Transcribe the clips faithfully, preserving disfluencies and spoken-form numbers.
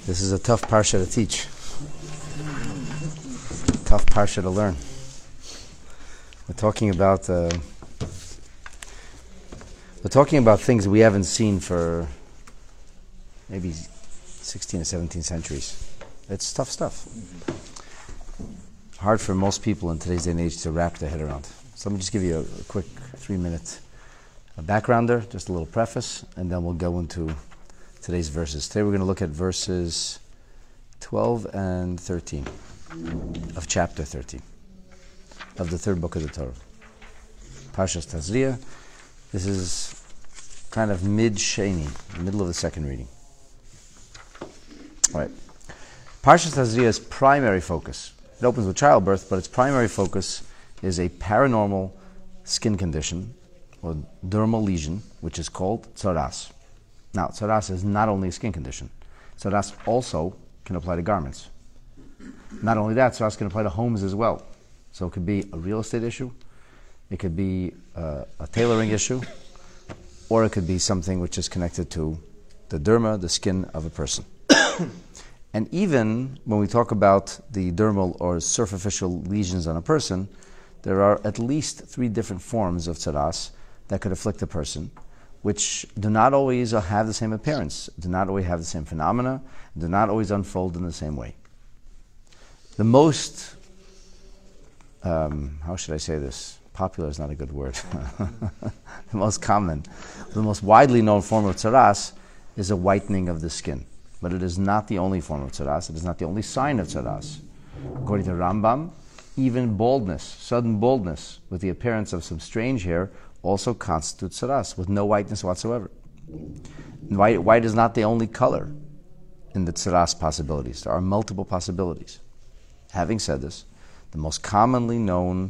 This is a tough parsha to teach. Tough parsha to learn. We're talking about uh, we're talking about things we haven't seen for maybe sixteen or seventeen centuries. It's tough stuff. Hard for most people in today's day and age to wrap their head around. So let me just give you a, a quick three-minute backgrounder, just a little preface, and then we'll go into today's verses. Today we're going to look at verses twelve and thirteen of chapter thirteen of the third book of the Torah, Parshas Tazria. This is kind of mid-Sheni, the middle of the second reading. All right. Parshas Tazria's primary focus, it opens with childbirth, but its primary focus is a paranormal skin condition, or dermal lesion, which is called tzaras. Now, tzaras is not only a skin condition. Tzaras also can apply to garments. Not only that, tzaras can apply to homes as well. So it could be a real estate issue, it could be uh, a tailoring issue, or it could be something which is connected to the derma, the skin of a person. And even when we talk about the dermal or superficial lesions on a person, there are at least three different forms of tzaras that could afflict a person, which do not always have the same appearance, do not always have the same phenomena, do not always unfold in the same way. The most, um, how should I say this? Popular is not a good word. The most common, the most widely known form of tzaras is a whitening of the skin. But it is not the only form of tzaras. It is not the only sign of tzaras. According to Rambam, even baldness, sudden baldness, with the appearance of some strange hair, also constitutes tzaras, with no whiteness whatsoever. White, white is not the only color in the tzaras possibilities. There are multiple possibilities. Having said this, the most commonly known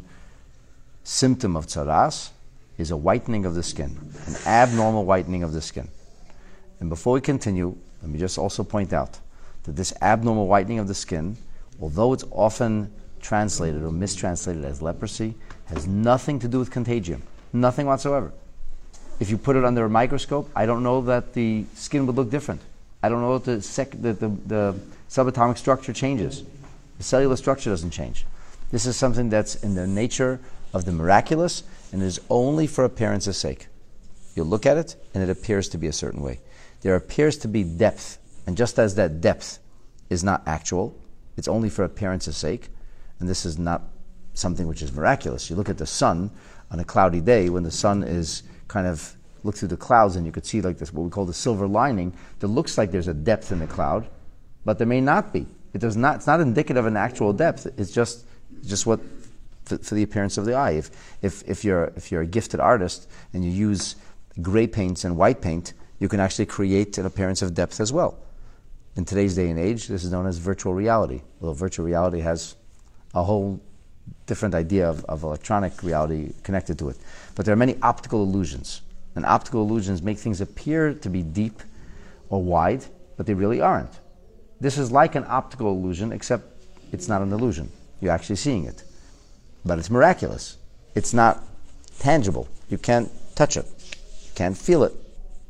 symptom of tzaras is a whitening of the skin, an abnormal whitening of the skin. And before we continue, let me just also point out that this abnormal whitening of the skin, although it's often translated or mistranslated as leprosy, has nothing to do with contagion. Nothing whatsoever. If you put it under a microscope, I don't know that the skin would look different. I don't know that the, sec- the, the, the subatomic structure changes. The cellular structure doesn't change. This is something that's in the nature of the miraculous and is only for appearance's sake. You look at it and it appears to be a certain way. There appears to be depth, and just as that depth is not actual, it's only for appearance's sake, and this is not something which is miraculous. You look at the sun on a cloudy day, when the sun is kind of, look through the clouds and you could see like this, what we call the silver lining, there looks like there's a depth in the cloud, but there may not be. It does not, it's not indicative of an actual depth, it's just just what, for, for the appearance of the eye. If, if, if, you're, if you're a gifted artist and you use gray paints and white paint, you can actually create an appearance of depth as well. In today's day and age, this is known as virtual reality. Although virtual reality has a whole different idea of, of electronic reality connected to it. But there are many optical illusions. And optical illusions make things appear to be deep or wide, but they really aren't. This is like an optical illusion, except it's not an illusion. You're actually seeing it. But it's miraculous. It's not tangible. You can't touch it. You can't feel it.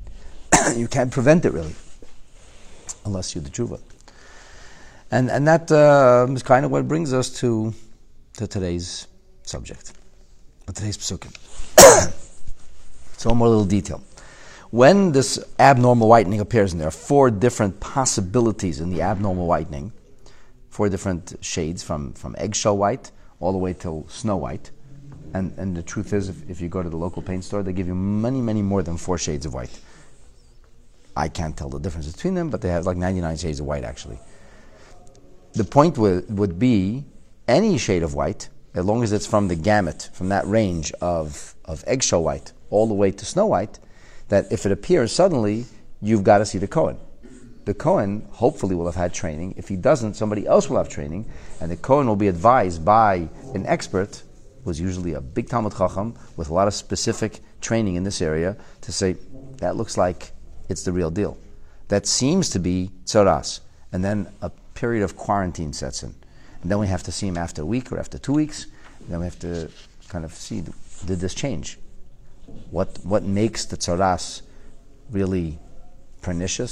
You can't prevent it, really, unless you do tshuva. And and that uh, is kind of what brings us to, to today's subject, or today's psukim. So one more little detail. When this abnormal whitening appears, and there are four different possibilities in the abnormal whitening, four different shades, from, from eggshell white all the way till snow white. And, and the truth is, if, if you go to the local paint store, they give you many, many more than four shades of white. I can't tell the difference between them, but they have like ninety-nine shades of white, actually. The point would, would be any shade of white, as long as it's from the gamut, from that range of, of eggshell white all the way to snow white, that if it appears suddenly, you've got to see the Kohen. The Kohen hopefully will have had training. If he doesn't, somebody else will have training, and the Kohen will be advised by an expert, who's usually a big Talmud Chacham with a lot of specific training in this area, to say, that looks like it's the real deal. That seems to be tzaras. And then a period of quarantine sets in. And then we have to see him after a week or after two weeks. And then we have to kind of see, did this change? What what makes the tzaras really pernicious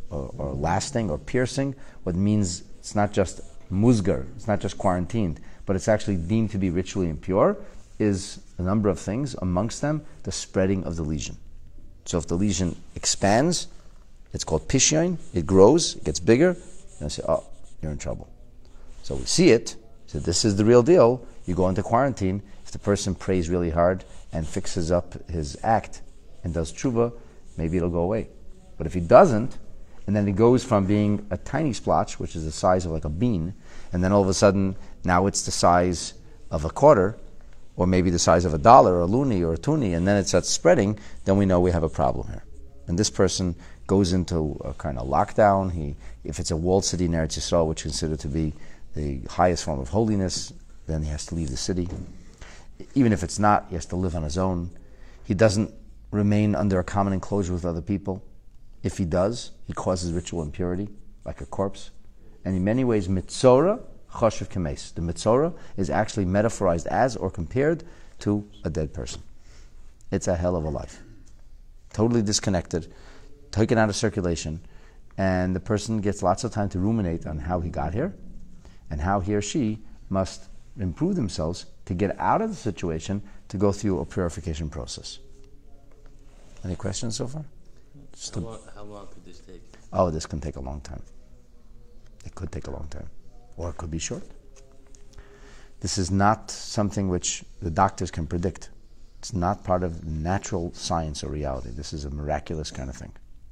or, or lasting or piercing, what means it's not just musgar, it's not just quarantined, but it's actually deemed to be ritually impure, is a number of things, amongst them the spreading of the lesion. So if the lesion expands, it's called pishyon, it grows, it gets bigger, and I say, oh, you're in trouble. So we see it, so this is the real deal, you go into quarantine. If the person prays really hard and fixes up his act and does tshuva, maybe it'll go away. But if he doesn't, and then it goes from being a tiny splotch, which is the size of like a bean, and then all of a sudden, now it's the size of a quarter, or maybe the size of a dollar, or a loonie, or a toonie, and then it starts spreading, then we know we have a problem here. And this person goes into a kind of lockdown. He, if it's a walled city in Eretz Yisrael, which is considered to be the highest form of holiness, then he has to leave the city. Even if it's not, he has to live on his own. He doesn't remain under a common enclosure with other people. If he does, he causes ritual impurity, like a corpse. And in many ways, mitzora, choshev kemes. The mitzora is actually metaphorized as or compared to a dead person. It's a hell of a life. Totally disconnected, taken out of circulation, and the person gets lots of time to ruminate on how he got here and how he or she must improve themselves to get out of the situation, to go through a purification process. Any questions so far? How long, how long could this take? Oh, this can take a long time. It could take a long time. Or it could be short. This is not something which the doctors can predict. It's not part of natural science or reality. This is a miraculous kind of thing.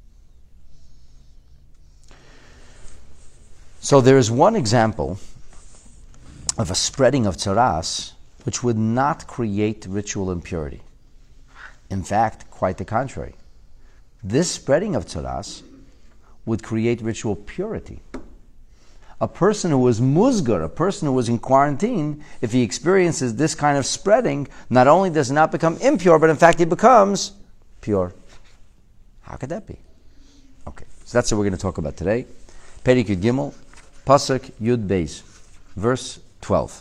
So there is one example of a spreading of tzaras which would not create ritual impurity. In fact, quite the contrary. This spreading of tzaras would create ritual purity. A person who was musgar, a person who was in quarantine, if he experiences this kind of spreading, not only does he not become impure, but in fact he becomes pure. How could that be? Okay, so that's what we're going to talk about today. Perik Yud Gimel, Pasuk Yud Beis, verse twelve.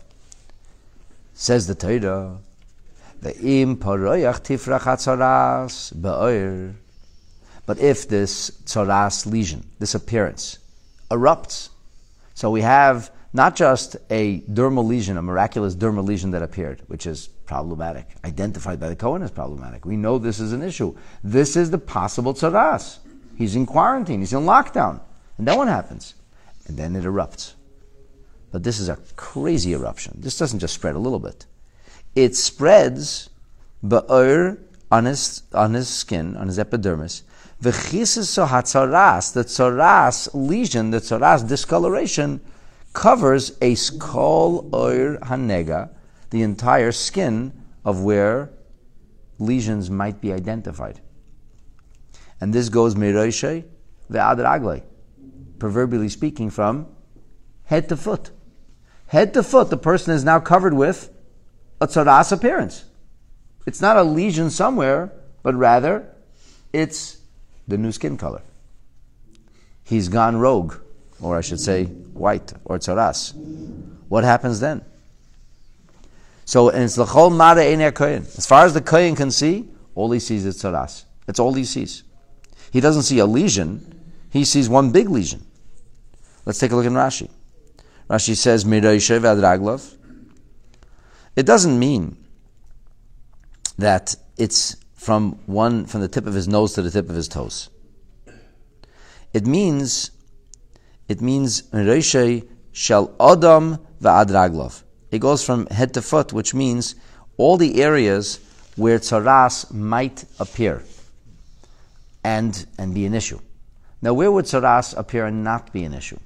Says the Torah, Ve'im paroyach tifrach hatzaras ba'or. But if this tzaras lesion, this appearance, erupts, so we have not just a dermal lesion, a miraculous dermal lesion that appeared, which is problematic, identified by the Kohen as problematic. We know this is an issue. This is the possible tzaras. He's in quarantine, he's in lockdown. And then what happens? And then it erupts. But this is a crazy eruption. This doesn't just spread a little bit. It spreads ba'or on his, on his skin, on his epidermis. V'chisaso hatzaras, the tzaras lesion, the tzaras discoloration, covers a skol oir hanega, the entire skin of where lesions might be identified. And this goes miroishe ve'ad raglei, proverbially speaking, from head to foot. Head to foot, the person is now covered with a tzaras appearance. It's not a lesion somewhere, but rather it's the new skin color. He's gone rogue, or I should say white, or tzaras. What happens then? So, and it's l'chol mara einei kohen. As far as the kohen can see, all he sees is tzaras. That's all he sees. He doesn't see a lesion, he sees one big lesion. Let's take a look in Rashi. Rashi says, Miroishe v'ad raglav. It doesn't mean that it's from one from the tip of his nose to the tip of his toes. It means it means Miroishe shel adam v'ad raglav. It goes from head to foot, which means all the areas where tzaras might appear and and be an issue. Now, where would tzaras appear and not be an issue?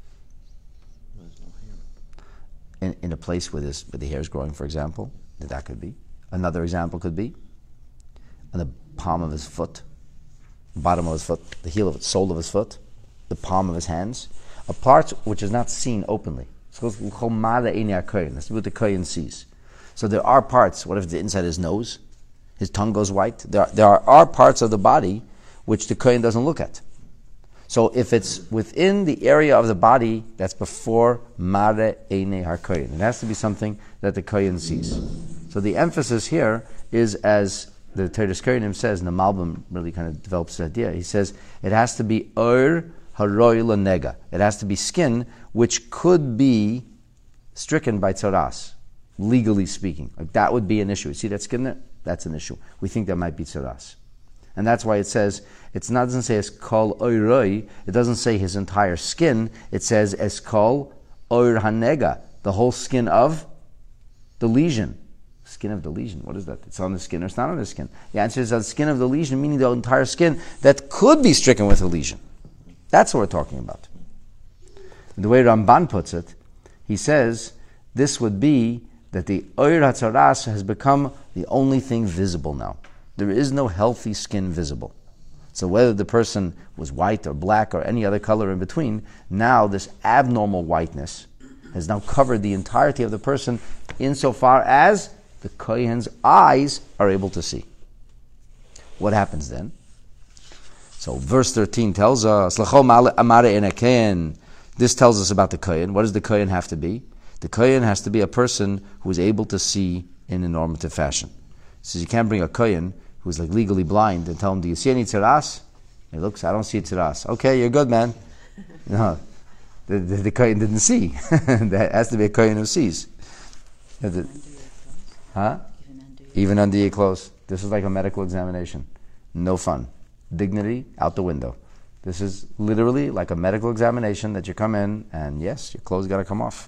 In, in a place where, this, where the hair is growing, for example, that could be. Another example could be on the palm of his foot, bottom of his foot, the heel of it, sole of his foot, the palm of his hands, a part which is not seen openly. That's what the kohen sees. So there are parts. What if the inside of his nose, his tongue goes white? There are, there are, are parts of the body which the kohen doesn't look at. So if it's within the area of the body, that's before Mare Eine Har Kohen. It has to be something that the Kohen sees. So the emphasis here is as the Teres Kohanim says, and the Malbim really kind of develops the idea, he says, it has to be Ur Haroy Lanega. It has to be skin which could be stricken by tzaras, legally speaking. Like that would be an issue. See that skin there? That's an issue. We think that might be tzaras. And that's why it says, it's not, it doesn't say Eskol Oiroi, it doesn't say his entire skin, it says Eskol Oir Hanega, the whole skin of the lesion. Skin of the lesion, what is that? It's on the skin or it's not on the skin? The answer is the skin of the lesion, meaning the entire skin that could be stricken with a lesion. That's what we're talking about. The way Ramban puts it, he says, this would be that the Oir HaTzaras has become the only thing visible now. There is no healthy skin visible. So whether the person was white or black or any other color in between, now this abnormal whiteness has now covered the entirety of the person insofar as the Kohen's eyes are able to see. What happens then? So verse thirteen tells us, this tells us about the Kohen. What does the Kohen have to be? The Kohen has to be a person who is able to see in a normative fashion. So you can't bring a Kohen who's like legally blind and tell him, do you see any tzaras? He looks, I don't see tzaras. Okay, you're good, man. No, the, the, the Kohen didn't see. That has to be a Kohen who sees. The, huh? Even under your clothes. This is like a medical examination. No fun. Dignity out the window. This is literally like a medical examination that you come in and yes, your clothes got to come off.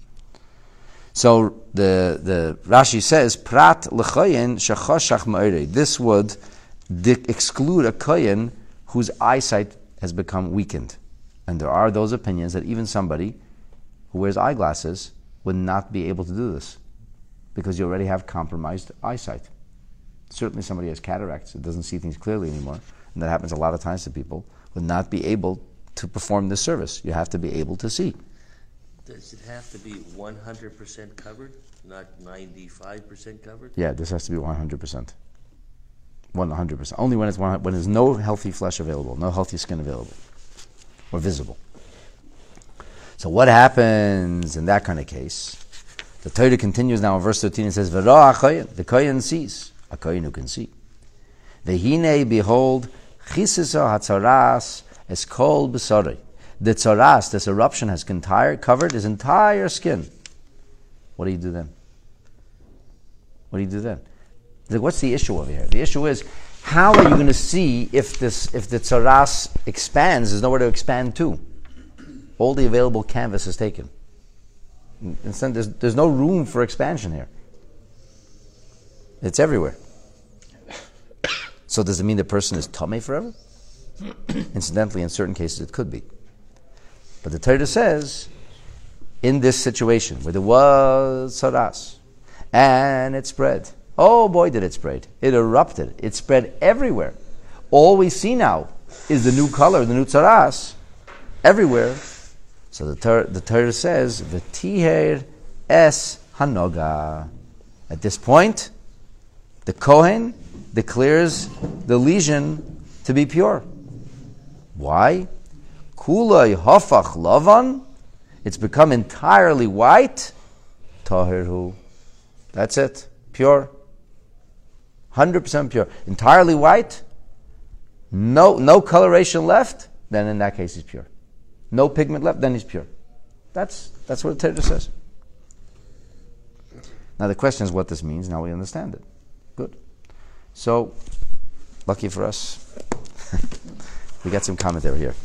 So the the Rashi says, "Prat lechoyen shechoshach ma'orei." This would di- exclude a kohen whose eyesight has become weakened, and there are those opinions that even somebody who wears eyeglasses would not be able to do this because you already have compromised eyesight. Certainly, somebody has cataracts; that doesn't see things clearly anymore, and that happens a lot of times to people. Would not be able to perform this service. You have to be able to see. Does it have to be one hundred percent covered, not ninety-five percent covered? Yeah, this has to be one hundred percent. one hundred percent. Only when it's one, when there's no healthy flesh available, no healthy skin available or visible. So what happens in that kind of case? The Torah continues now in verse thirteen and says, "V'ra hakohen," the kohen sees, a kohen who can see. V'hine, behold, chisisa hatzaras es kol b'sarei. The tzaras, this eruption, has entire, covered his entire skin. What do you do then? What do you do then? Like, what's the issue over here? The issue is, how are you going to see if this, if the tzaras expands? There's nowhere to expand to. All the available canvas is taken. Instead, there's, there's no room for expansion here. It's everywhere. So does it mean the person is tamei forever? Incidentally, in certain cases, it could be. But the Torah says, in this situation where there was tzaras, and it spread. Oh boy, did it spread. It erupted. It spread everywhere. All we see now is the new color, the new tzaras, everywhere. So the Torah, the Torah says, V'tiher es hanoga. At this point, the Kohen declares the lesion to be pure. Why? Kulay hafach lavan. It's become entirely white. Tahirhu. That's it. Pure. one hundred percent pure. Entirely white. No, no coloration left. Then in that case he's pure. No pigment left. Then he's pure. That's that's what the Torah says. Now the question is what this means. Now we understand it. Good. So, lucky for us, we got some commentary here.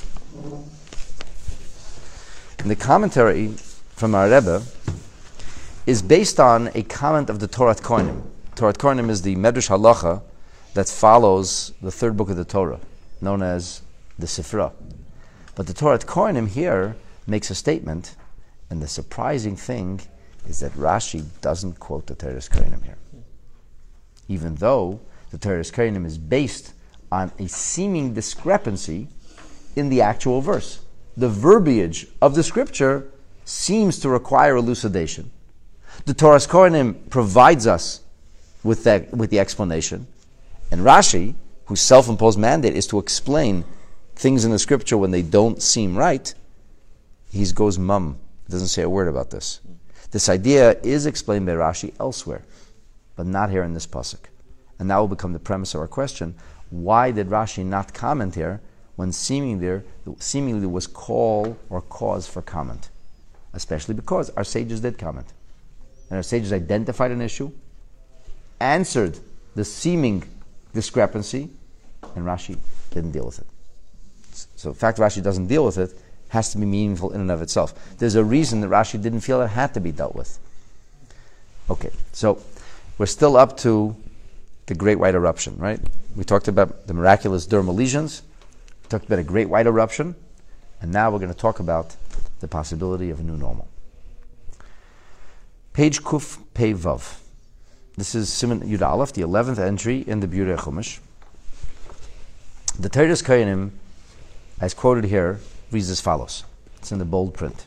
And the commentary from our Rebbe is based on a comment of the Torah Kohanim. Torah Kohanim is the Medrash Halacha that follows the third book of the Torah, known as the Sifra. But the Torah Kohanim here makes a statement, and the surprising thing is that Rashi doesn't quote the Torah Kohanim here. Even though the Torah Kohanim is based on a seeming discrepancy in the actual verse. The verbiage of the scripture seems to require elucidation. The Torah Kohanim provides us with that, with the explanation. And Rashi, whose self-imposed mandate is to explain things in the scripture when they don't seem right, he goes mum. He doesn't say a word about this. This idea is explained by Rashi elsewhere, but not here in this pasuk. and that will become the premise of our question, why did Rashi not comment here when seemingly there, seemingly there was call or cause for comment? Especially because our sages did comment. And our sages identified an issue, answered the seeming discrepancy, and Rashi didn't deal with it. So the fact Rashi doesn't deal with it has to be meaningful in and of itself. There's a reason that Rashi didn't feel it had to be dealt with. Okay, so we're still up to the Great White Eruption, right? We talked about the miraculous dermal lesions, we talked about a Great White Eruption, and now we're going to talk about the possibility of a new normal. Page Kuf Pei Vav. This is Siman Yud Aleph, the eleventh entry in the Biurei Chumash. The Teres Kohanim, as quoted here, reads as follows. It's in the bold print.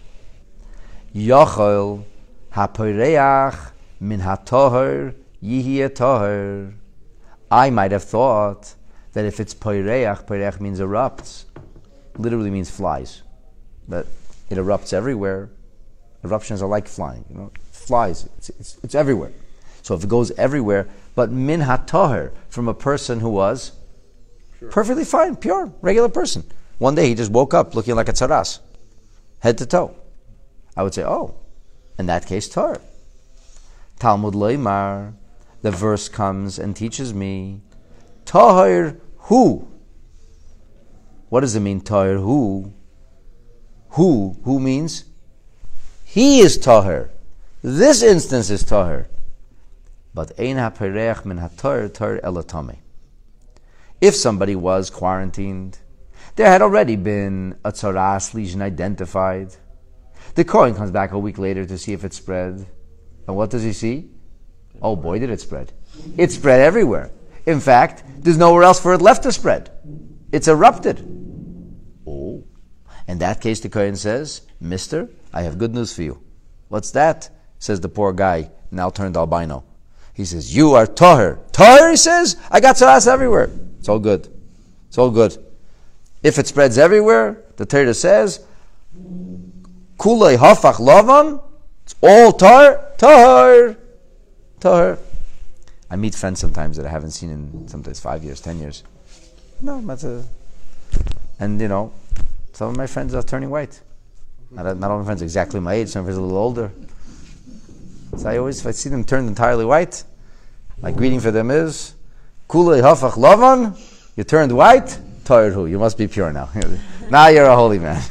Yochel haporeach min hatoher yihye toher. I might have thought that if it's poireach, poireach means erupts, literally means flies. But it erupts everywhere. Eruptions are like flying, you know, flies. It's, it's, it's everywhere. So if it goes everywhere, but min hatoher, from a person who was sure. perfectly fine, pure, regular person. One day he just woke up looking like a tzaras, head to toe. I would say, oh, in that case, tar. Talmud Leimar, the verse comes and teaches me, tahir who? What does it mean, tahir who? Who? Who means? He is tahir. This instance is tahir. But ein haperech min hatar tar elatame. If somebody was quarantined, there had already been a tzaras lesion identified. The Kohen comes back a week later to see if it spread. And what does he see? Oh boy, did it spread. It spread everywhere. In fact, there's nowhere else for it left to spread. It's erupted. Oh. In that case, the Kohen says, Mister, I have good news for you. What's that? Says the poor guy, now turned albino. He says, you are tahir. Tahir, he says? I got tzaras everywhere. It's all good. It's all good. If it spreads everywhere, the Torah says, kulei hafach lavan, it's all tar, tar, tar. I meet friends sometimes that I haven't seen in sometimes five years, ten years. No, that's a, and you know, some of my friends are turning white. Not, not all my friends are exactly my age, some of my friends are a little older. So I always, if I see them turned entirely white, my greeting for them is, kulei hafach lavan, you turned white, Tar, you must be pure now. Now you're a holy man.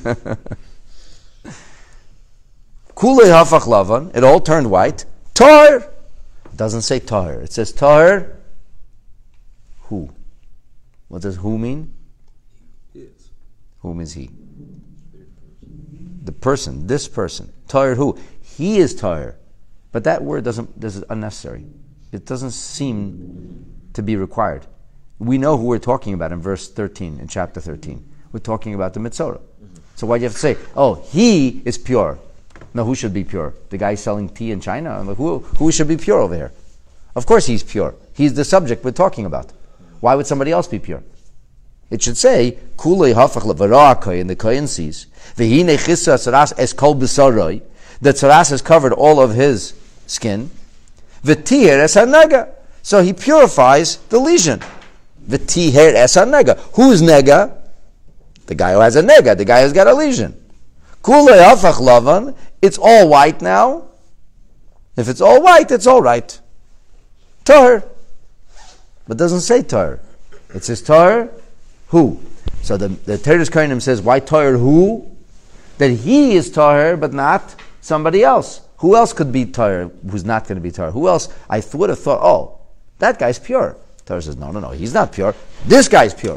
Kulei hafach lavan, it all turned white. Tar, it doesn't say tar. It says tar. Who? What does who mean? Yes. Who means he? The person, this person. Tar who? He is tar. But that word doesn't, this is unnecessary. It doesn't seem to be required. We know who we're talking about in verse thirteen, in chapter thirteen. We're talking about the Mitzorah. Mm-hmm. So why do you have to say, oh, he is pure? No, who should be pure? The guy selling tea in China? I'm like, who, who should be pure over here? Of course he's pure. He's the subject we're talking about. Why would somebody else be pure? It should say, kulei hafach levarah, and the Kohen sees, v'hinei chissa tzaras es kol b'saroi, the tzaras has covered all of his skin, v'tihir es hanega, so he purifies the lesion. V'tiher es nega. Who's nega? The guy who has a nega. The guy who's got a lesion. Kulei hafach lavan. It's all white now. If it's all white, it's all right. Tahir. But it doesn't say tahir. It says tahir who? So the, the Teres Kohanim says, why tahir who? That he is tahir, but not somebody else. Who else could be tahir who's not going to be tahir? Who else? I th- would have thought, oh, that guy's pure. Torah says, no, no, no, he's not pure. This guy's pure.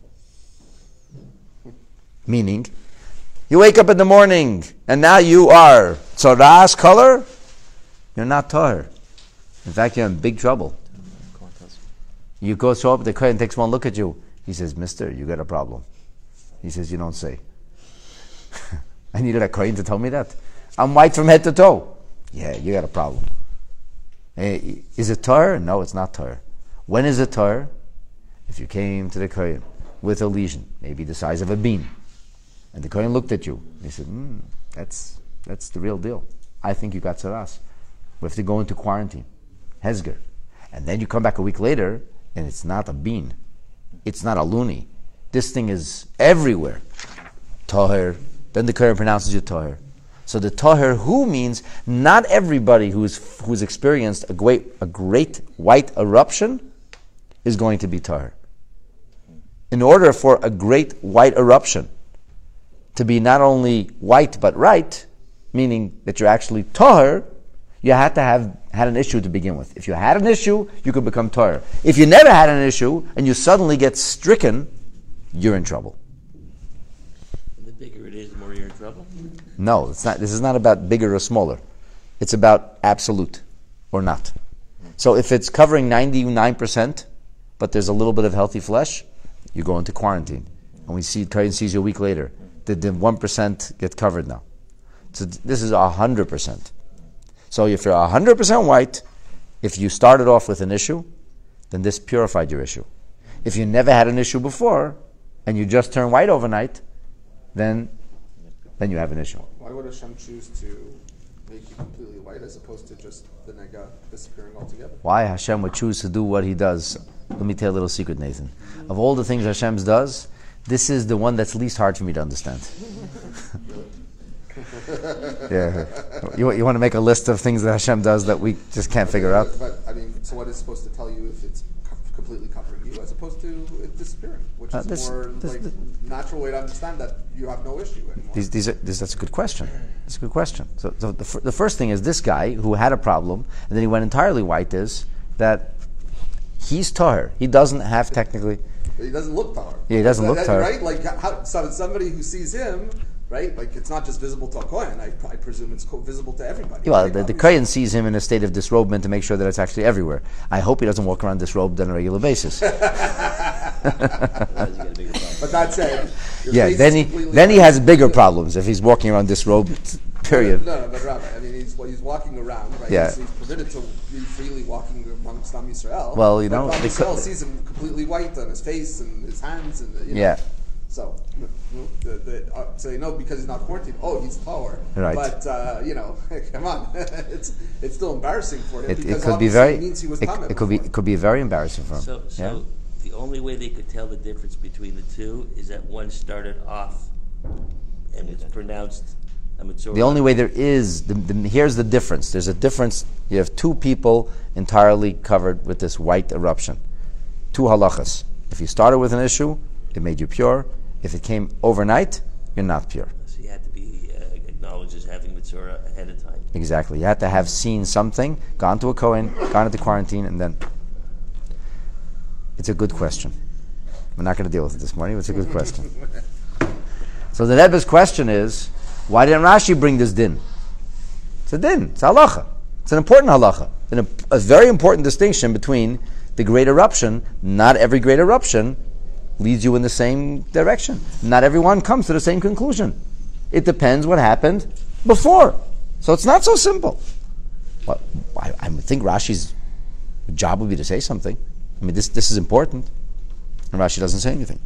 Meaning, you wake up in the morning and now you are tzaras color, you're not tahir. In fact, you're in big trouble. You go show up, the Kohen takes one look at you. He says, mister, you got a problem. He says, you don't say. I needed a Kohen to tell me that. I'm white from head to toe. Yeah, you got a problem. Hey, is it tahir? No, it's not tahir. When is it tahir? If you came to the Kohen with a lesion, maybe the size of a bean, and the Kohen looked at you, and he said, mm, that's that's the real deal. I think you got tzaras. We have to go into quarantine. Hezger. And then you come back a week later, and it's not a bean. It's not a loony. This thing is everywhere. Toher. Then the Kohen pronounces you Toher. So the Toher who means not everybody who's who's experienced a great a great white eruption is going to be Toher. In order for a great white eruption to be not only white but right, meaning that you're actually Toher, you had to have had an issue to begin with. If you had an issue, you could become Toher. If you never had an issue and you suddenly get stricken, you're in trouble. And the bigger it is, the more you're in trouble? No, it's not. This is not about bigger or smaller. It's about absolute or not. So if it's covering ninety-nine percent, but there's a little bit of healthy flesh, you go into quarantine. And we see, Kohen sees you a week later. Did the one percent get covered now? So this is one hundred percent. So if you're one hundred percent white, if you started off with an issue, then this purified your issue. If you never had an issue before, and you just turn white overnight, then then you have an issue. Why would Hashem choose to make you completely white as opposed to just the nega disappearing altogether? Why Hashem would choose to do what He does? Let me tell you a little secret, Nathan. Of all the things Hashem does, this is the one that's least hard for me to understand. Yeah. You, you want to make a list of things that Hashem does that we just can't figure out? But, I mean, so what is supposed to tell you if it's co- completely covering you as opposed to it disappearing? Which Uh, is this- a more this- like this- natural way to understand that you have no issue anymore. These, these are, this, that's a good question. That's a good question. So, so the, f- the first thing is this guy who had a problem and then he went entirely white is that he's Tahir. He doesn't have technically... He doesn't look tahor. Yeah, he doesn't That- look that- tahor. Right? Like how, so somebody who sees him, right? Like it's not just visible to a Kohen. I, I presume it's co- visible to everybody. Well, right? the, the Obviously. Kohen sees him in a state of disrobement to make sure that it's actually everywhere. I hope he doesn't walk around disrobed on a regular basis. Otherwise you get a bigger problem. But that said, your Yeah, face then is he completely then he white. has bigger problems if he's walking around disrobed. Period. No, no, but Rabbi, I mean, he's well, he's walking around, right? Yeah. He's, he's permitted to be freely walking amongst Am Yisrael. Well, you but know, Am the Yisrael co- sees him completely white on his face and his hands, and you know. Yeah. So, you know, the, the, uh, so you know, because he's not quarantined, oh, he's taller. Right. But uh, you know, come on, it's it's still embarrassing for him It, because it could be obviously very it means he was it, tamid it could be before. it could be very embarrassing for him. So, so yeah? the only way they could tell the difference between the two is that one started off and it's pronounced a Mitzorah. The only way there is, the, the, here's the difference. There's a difference. You have two people entirely covered with this white eruption. Two halachas. If you started with an issue, it made you pure. If it came overnight, you're not pure. So you had to be uh, acknowledged as having Mitzorah ahead of time. Exactly. You had to have seen something, gone to a Kohen, gone into quarantine, and then... It's a good question. We're not going to deal with it this morning, but it's a good question. So the Rebbe's question is, why didn't Rashi bring this din? It's a din. It's a halacha. It's an important halacha. And a, a very important distinction between the great eruption. Not every great eruption leads you in the same direction. Not everyone comes to the same conclusion. It depends what happened before. So it's not so simple. Well, I, I would think Rashi's job would be to say something. I mean, this this is important. And Rashi doesn't say anything.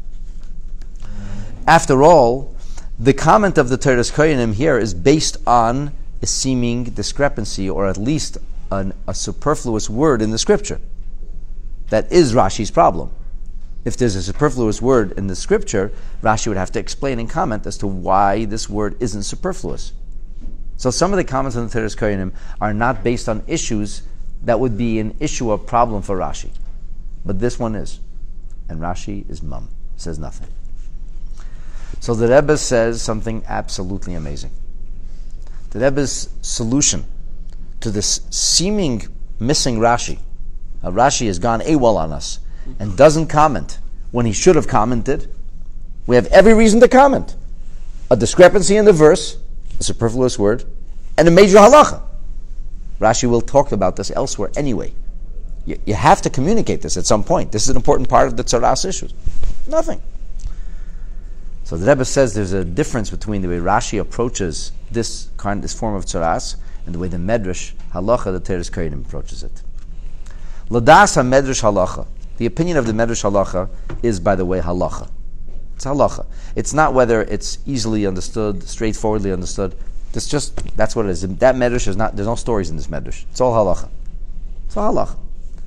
After all, the comment of the Teres Kohanim here is based on a seeming discrepancy, or at least an, a superfluous word in the scripture. That is Rashi's problem. If there's a superfluous word in the scripture, Rashi would have to explain and comment as to why this word isn't superfluous. So some of the comments on the Teres Kohanim are not based on issues that would be an issue of problem for Rashi. But this one is. And Rashi is mum, says nothing. So the Rebbe says something absolutely amazing. The Rebbe's solution to this seeming missing Rashi, how Rashi has gone AWOL on us and doesn't comment when he should have commented. We have every reason to comment. A discrepancy in the verse, a superfluous word, and a major halacha. Rashi will talk about this elsewhere anyway. You, you have to communicate this at some point. This is an important part of the tzaras issues. Nothing. So the Rebbe says there's a difference between the way Rashi approaches this kind, this form of tzaras, and the way the Medrash halacha, the Teres Kohanim, approaches it. Ladas ha-Medrash halacha. The opinion of the Medrash halacha is, by the way, halacha. It's halacha. It's not whether it's easily understood, straightforwardly understood. It's just, that's what it is. That Medrash is not, there's no stories in this Medrash. It's all halacha. It's all halacha.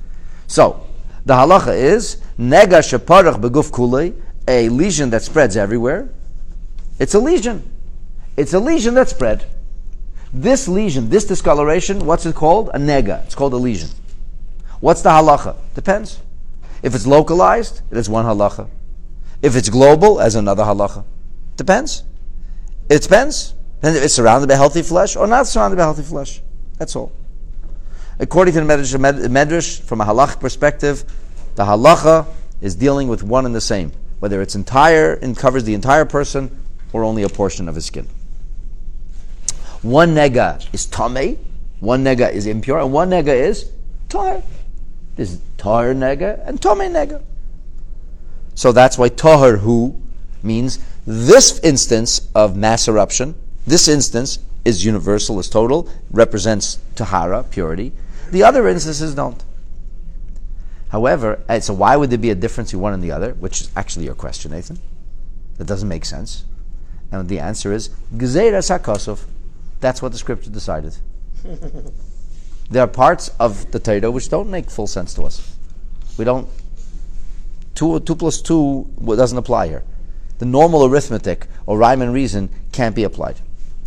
So, the halacha is, nega sheparach beguf kulei, a lesion that spreads everywhere. It's a lesion. It's a lesion that spread. This lesion, this discoloration, what's it called? A nega. It's called a lesion. What's the halacha? Depends. If it's localized, it is one halacha. If it's global, as another halacha. Depends. It depends. Then if it's surrounded by healthy flesh or not surrounded by healthy flesh. That's all. According to the Medrash, Medrash from a halachic perspective, the halacha is dealing with one and the same, whether it's entire and covers the entire person or only a portion of his skin. One nega is tamei, one nega is impure, and one nega is tahir. There's tahir nega and tamei nega. So that's why tahir hu means this instance of mass eruption, this instance is universal, is total, represents tahara, purity. The other instances don't. However, so why would there be a difference in one and the other? Which is actually your question, Nathan. That doesn't make sense. And the answer is, Gzeiras HaKosov. That's what the scripture decided. There are parts of the Torah which don't make full sense to us. We don't, two, two plus two doesn't apply here. The normal arithmetic or rhyme and reason can't be applied.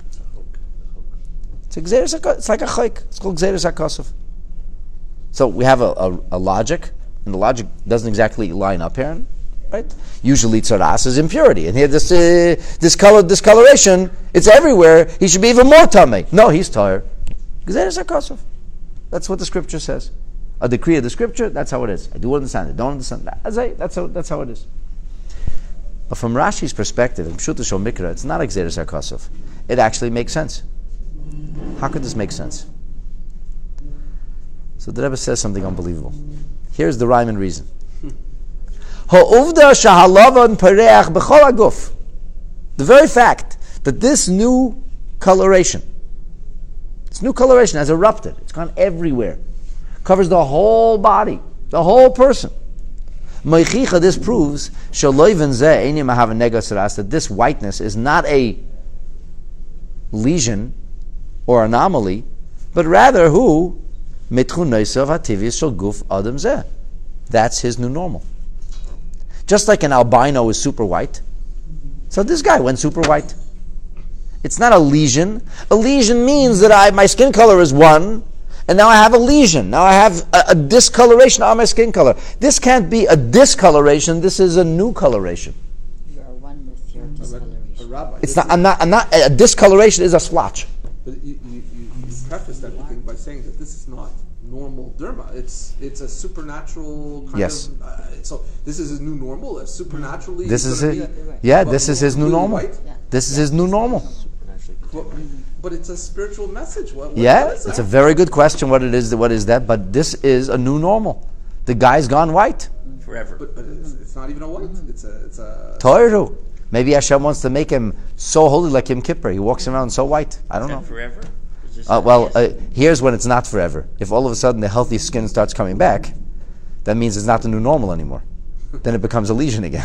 It's, a gzeiras, it's like a chayk. It's called Gzeiras HaKosov. So we have a, a, a logic, and the logic doesn't exactly line up here, right? Usually tzaras is impurity, and here this uh, this color discoloration, it's everywhere. He should be even more tamei. No, he's tahir. Gzeiras HaKosov. That's what the scripture says. A decree of the scripture. That's how it is. I do understand it. Don't understand that. That's how. That's how it is. But from Rashi's perspective, in Pshuta Shel Mikra, it's not a Gzeiras HaKosov. It actually makes sense. How could this make sense? So the Rebbe says something unbelievable. Here's the rhyme and reason. The very fact that this new coloration, this new coloration has erupted, it's gone everywhere, covers the whole body, the whole person. This proves that this whiteness is not a lesion or anomaly, but rather who? That's his new normal. Just like an albino is super white, so this guy went super white. It's not a lesion. A lesion means that I my skin color is one, and now I have a lesion. Now I have a, a discoloration on my skin color. This can't be a discoloration. This is a new coloration. You are one with your discoloration. A rabbi, It's not. I'm not. I'm not. A discoloration is a splotch. But you, you, you, you prefaced everything by saying that this is not normal derma. It's it's a supernatural kind Yes. of. Uh, so this is his new normal. A supernaturally. This is gonna it. be- Yeah. but This is his new really normal. white? Yeah. This is his new normal. But, but it's a spiritual message. What, what Yeah. is It's that? a very good question. What it is? What is that? But this is a new normal. The guy's gone white. Forever. But, but it's, it's not even a white. It's a it's a. Toiru. Maybe Hashem wants to make him so holy like Yom Kippur. He walks around so white. I don't Is know. that forever? Is this Uh, well, yes? uh, here's when it's not forever. If all of a sudden the healthy skin starts coming back, that means it's not the new normal anymore. Then it becomes a lesion again.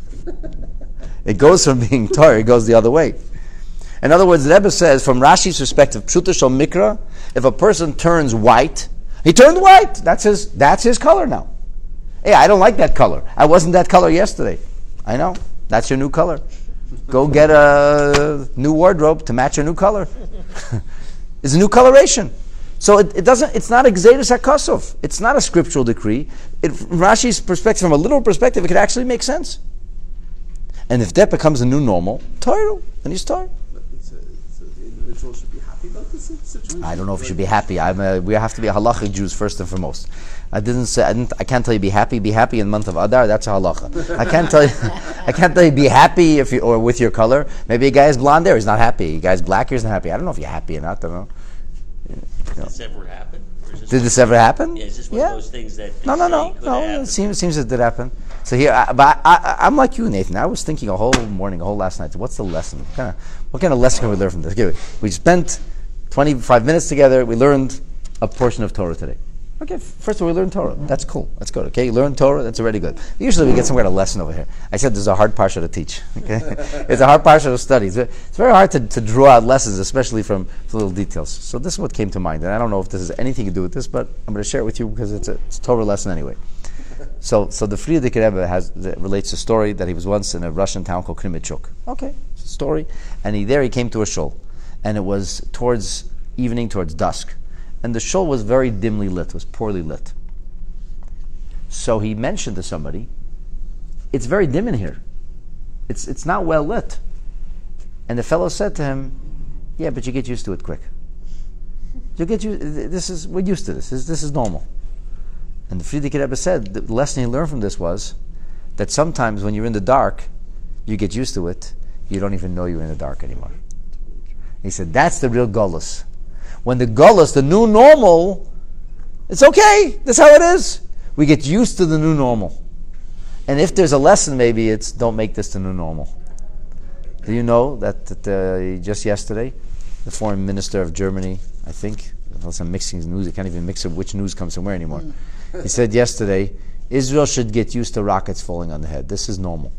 It goes from being tar, it goes the other way. In other words, the Rebbe says, from Rashi's perspective, Pshuta Shel Mikra, if a person turns white, he turned white. That's his. That's his color now. Hey, I don't like that color. I wasn't that color yesterday. I know. That's your new color. Go get a new wardrobe to match your new color. It's a new coloration. So it, it doesn't. It's not a Gzeiras HaKosov. It's not a scriptural decree. It, from Rashi's perspective, from a literal perspective, it could actually make sense. And if that becomes a new normal, Torah, then he's Torah. But it's a, it's a, the individual should be happy about this situation. I don't know if you should be happy. I'm a, we have to be halachic Jews first and foremost. I didn't say. I, didn't, I can't tell you be happy. Be happy in the month of Adar. That's a halacha. I can't tell you. I can't tell you be happy if you or with your color. Maybe a guy is blonde hair. He's not happy. A guy's black hair. He's not happy. I don't know if you're happy or not. I don't know. You know. Did this ever happen? Or is this Did this ever happen? Yeah, is this one Yeah. of those things that No, they no, say no, could no. happen? It seems seems it did happen. So here, I, but I, I, I'm like you, Nathan. I was thinking a whole morning, a whole last night. What's the lesson? What kind of, what kind of lesson can we learn from this? Okay, we spent twenty-five minutes together. We learned a portion of Torah today. Okay, first of all, we learn Torah. That's cool. That's good. Okay, you learn Torah. That's already good. Usually, we get some kind of lesson over here. I said there's a hard parsha to teach. Okay, it's a hard parsha to study. It's, it's very hard to, to draw out lessons, especially from the little details. So this is what came to mind, and I don't know if this has anything to do with this, but I'm going to share it with you because it's a, it's a Torah lesson anyway. So, so the Frierdiker Rebbe has relates a story that he was once in a Russian town called Kremenchuk. Okay, it's a story, and he there he came to a shul, and it was towards evening, towards dusk. And the shul was very dimly lit, was poorly lit. So he mentioned to somebody, it's very dim in here. It's it's not well lit. And the fellow said to him, yeah, but you get used to it quick. You get used, this is, we're used to this, this, this is normal. And the Frierdiker Rebbe said, the lesson he learned from this was that sometimes when you're in the dark, you get used to it, you don't even know you're in the dark anymore. He said, that's the real gullus. When the gullus, the new normal, it's okay. That's how it is. We get used to the new normal. And if there's a lesson, maybe it's don't make this the new normal. Do you know that, that uh, just yesterday, the foreign minister of Germany, I think, unless I'm mixing news, I can't even mix up which news comes from where anymore. Mm. He said yesterday, Israel should get used to rockets falling on the head. This is normal.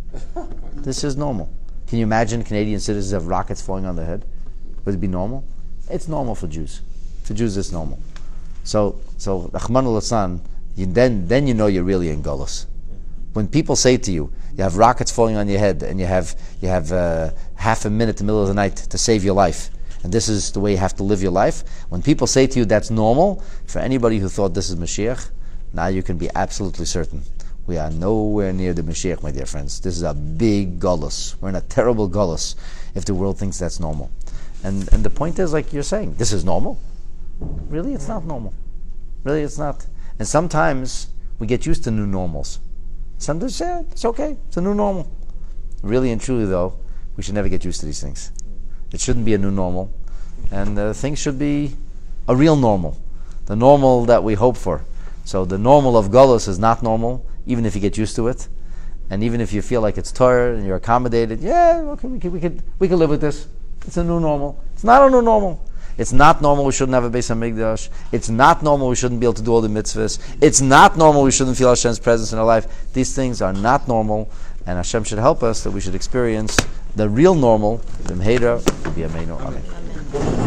This is normal. Can you imagine Canadian citizens have rockets falling on their head? Would it be normal? It's normal for Jews. For Jews, it's normal. So, so Rahman al-Hassan, you, then, then you know you're really in Gullus. When people say to you, you have rockets falling on your head, and you have you have uh, half a minute in the middle of the night to save your life, and this is the way you have to live your life. When people say to you that's normal, for anybody who thought this is Mashiach, now you can be absolutely certain we are nowhere near the Mashiach, my dear friends. This is a big Gullus. We're in a terrible Gullus if the world thinks that's normal. And and the point is, like you're saying, this is normal. Really, it's not normal. Really, it's not. And sometimes we get used to new normals. Sometimes, yeah, it's okay. It's a new normal. Really and truly, though, we should never get used to these things. It shouldn't be a new normal. And uh, things should be a real normal. The normal that we hope for. So the normal of Gullus is not normal, even if you get used to it. And even if you feel like it's tired and you're accommodated, yeah, okay, we could, we could, we could live with this. It's a new normal. It's not a new normal. It's not normal we shouldn't have a Beis HaMikdash. It's not normal we shouldn't be able to do all the mitzvahs. It's not normal we shouldn't feel Hashem's presence in our life. These things are not normal, and Hashem should help us that we should experience the real normal. Amen.